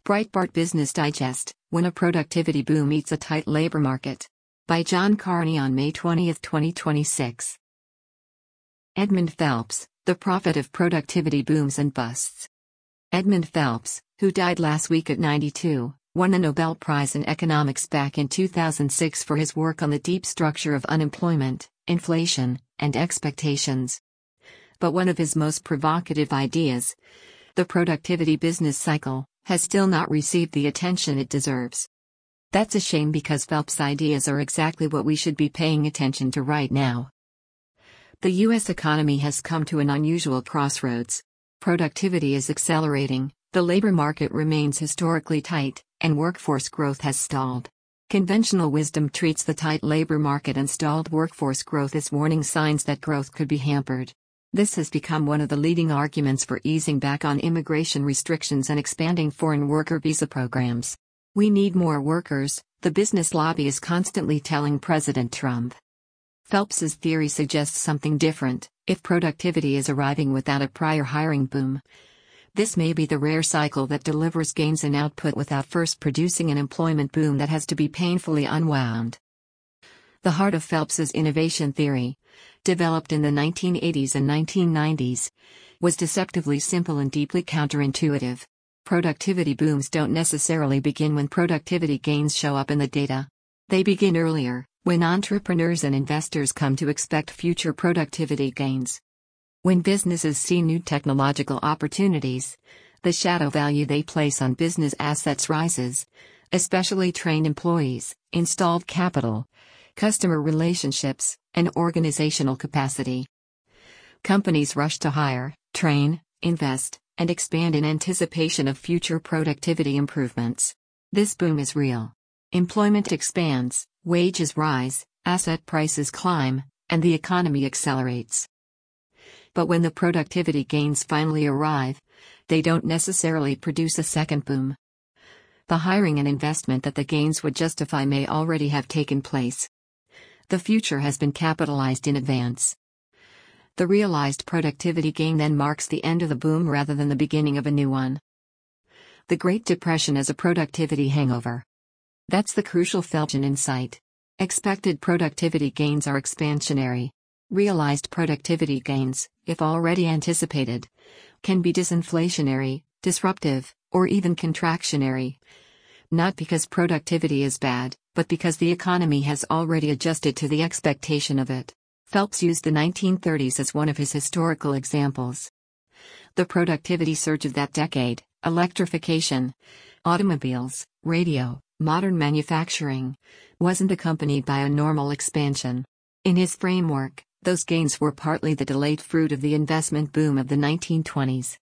Breitbart Business Digest: When a Productivity Boom Meets a Tight Labor Market. By John Carney on May 20, 2026. Edmund Phelps, the prophet of productivity booms and busts. Edmund Phelps, who died last week at 92, won the Nobel Prize in Economics back in 2006 for his work on the deep structure of unemployment, inflation, and expectations. But one of his most provocative ideas, the productivity business cycle, has still not received the attention it deserves. That's a shame because Phelps' ideas are exactly what we should be paying attention to right now. The U.S. economy has come to an unusual crossroads. Productivity is accelerating, the labor market remains historically tight, and workforce growth has stalled. Conventional wisdom treats the tight labor market and stalled workforce growth as warning signs that growth could be hampered. This has become one of the leading arguments for easing back on immigration restrictions and expanding foreign worker visa programs. We need more workers, the business lobby is constantly telling President Trump. Phelps's theory suggests something different. If productivity is arriving without a prior hiring boom, this may be the rare cycle that delivers gains in output without first producing an employment boom that has to be painfully unwound. The heart of Phelps's innovation theory, developed in the 1980s and 1990s, was deceptively simple and deeply counterintuitive. Productivity booms don't necessarily begin when productivity gains show up in the data. They begin earlier, when entrepreneurs and investors come to expect future productivity gains. When businesses see new technological opportunities, the shadow value they place on business assets rises, especially trained employees, installed capital, customer relationships, and organizational capacity. Companies rush to hire, train, invest, and expand in anticipation of future productivity improvements. This boom is real. Employment expands, wages rise, asset prices climb, and the economy accelerates. But when the productivity gains finally arrive, they don't necessarily produce a second boom. The hiring and investment that the gains would justify may already have taken place. The future has been capitalized in advance. The realized productivity gain then marks the end of the boom rather than the beginning of a new one. The Great Depression as a productivity hangover. That's the crucial Phelpsian insight. Expected productivity gains are expansionary. Realized productivity gains, if already anticipated, can be disinflationary, disruptive, or even contractionary. Not because productivity is bad, but because the economy has already adjusted to the expectation of it. Phelps used the 1930s as one of his historical examples. The productivity surge of that decade, electrification, automobiles, radio, modern manufacturing, wasn't accompanied by a normal expansion. In his framework, those gains were partly the delayed fruit of the investment boom of the 1920s.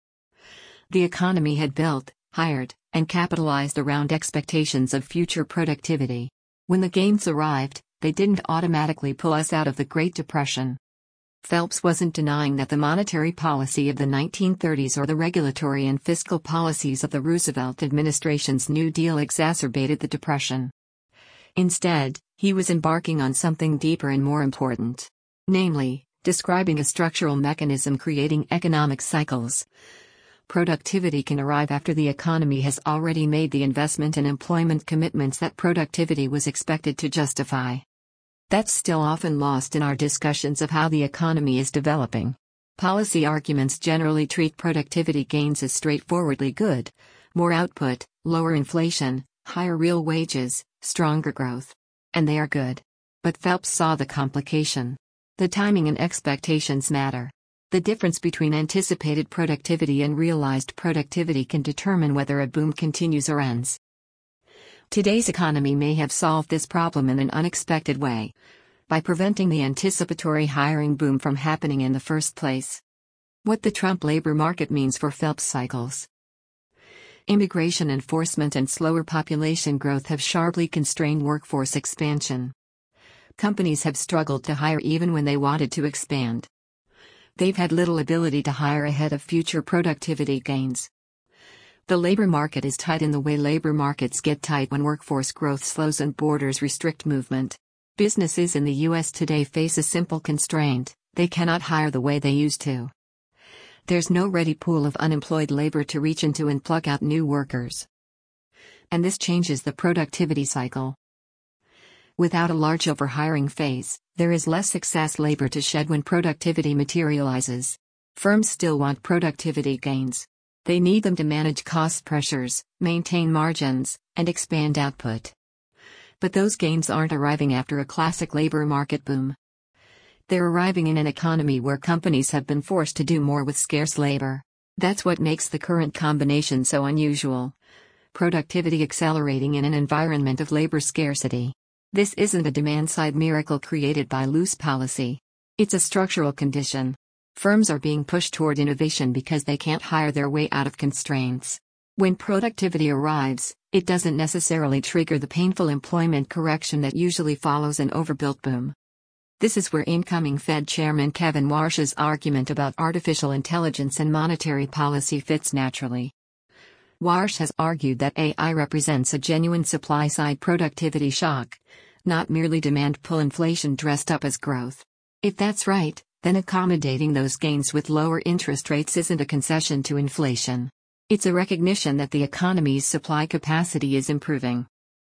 The economy had built, hired, and capitalized around expectations of future productivity. When the gains arrived, they didn't automatically pull us out of the Great Depression. Phelps wasn't denying that the monetary policy of the 1930s or the regulatory and fiscal policies of the Roosevelt administration's New Deal exacerbated the Depression. Instead, he was embarking on something deeper and more important. Namely, describing a structural mechanism creating economic cycles. Productivity can arrive after the economy has already made the investment and employment commitments that productivity was expected to justify. That's still often lost in our discussions of how the economy is developing. Policy arguments generally treat productivity gains as straightforwardly good: more output, lower inflation, higher real wages, stronger growth. And they are good. But Phelps saw the complication. The timing and expectations matter. The difference between anticipated productivity and realized productivity can determine whether a boom continues or ends. Today's economy may have solved this problem in an unexpected way, by preventing the anticipatory hiring boom from happening in the first place. What the Trump labor market means for Phelps cycles. Immigration enforcement and slower population growth have sharply constrained workforce expansion. Companies have struggled to hire even when they wanted to expand. They've had little ability to hire ahead of future productivity gains. The labor market is tight in the way labor markets get tight when workforce growth slows and borders restrict movement. Businesses in the U.S. today face a simple constraint: they cannot hire the way they used to. There's no ready pool of unemployed labor to reach into and pluck out new workers. and this changes the productivity cycle. Without a large overhiring phase, there is less excess labor to shed when productivity materializes. Firms still want productivity gains. They need them to manage cost pressures, maintain margins, and expand output. But those gains aren't arriving after a classic labor market boom. They're arriving in an economy where companies have been forced to do more with scarce labor. That's what makes the current combination so unusual. Productivity accelerating in an environment of labor scarcity. This isn't a demand-side miracle created by loose policy. It's a structural condition. Firms are being pushed toward innovation because they can't hire their way out of constraints. When productivity arrives, it doesn't necessarily trigger the painful employment correction that usually follows an overbuilt boom. This is where incoming Fed Chairman Kevin Warsh's argument about artificial intelligence and monetary policy fits naturally. Warsh has argued that AI represents a genuine supply-side productivity shock, not merely demand-pull inflation dressed up as growth. If that's right, then accommodating those gains with lower interest rates isn't a concession to inflation. It's a recognition that the economy's supply capacity is improving.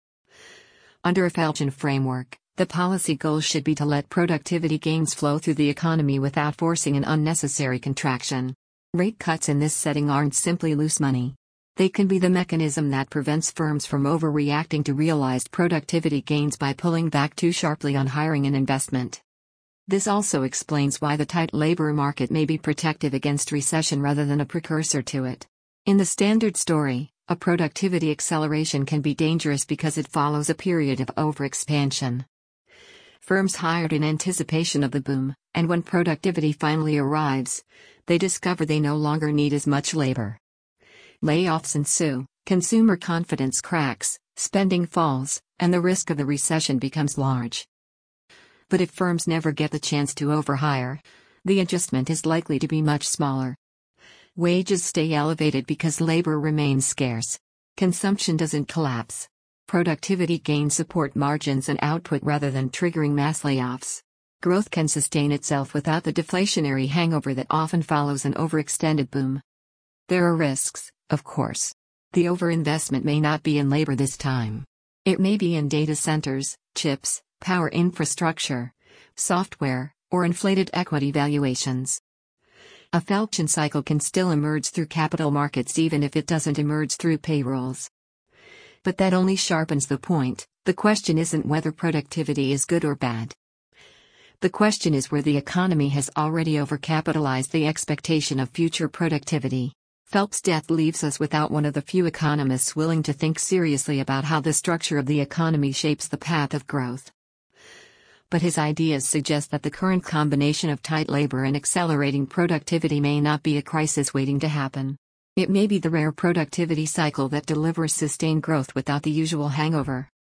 Under a Felchin framework, the policy goal should be to let productivity gains flow through the economy without forcing an unnecessary contraction. Rate cuts in this setting aren't simply loose money. They can be the mechanism that prevents firms from overreacting to realized productivity gains by pulling back too sharply on hiring and investment. This also explains why the tight labor market may be protective against recession rather than a precursor to it. In the standard story, a productivity acceleration can be dangerous because it follows a period of overexpansion. Firms hired in anticipation of the boom, and when productivity finally arrives, they discover they no longer need as much labor. Layoffs ensue, consumer confidence cracks, spending falls, and the risk of the recession becomes large. But if firms never get the chance to overhire, the adjustment is likely to be much smaller. Wages stay elevated because labor remains scarce. Consumption doesn't collapse. Productivity gains support margins and output rather than triggering mass layoffs. Growth can sustain itself without the deflationary hangover that often follows an overextended boom. There are risks, of course. The overinvestment may not be in labor this time. It may be in data centers, chips, power infrastructure, software, or inflated equity valuations. A Felchin cycle can still emerge through capital markets even if it doesn't emerge through payrolls. But that only sharpens the point. The question isn't whether productivity is good or bad. The question is where the economy has already overcapitalized the expectation of future productivity. Phelps' death leaves us without one of the few economists willing to think seriously about how the structure of the economy shapes the path of growth. But his ideas suggest that the current combination of tight labor and accelerating productivity may not be a crisis waiting to happen. It may be the rare productivity cycle that delivers sustained growth without the usual hangover.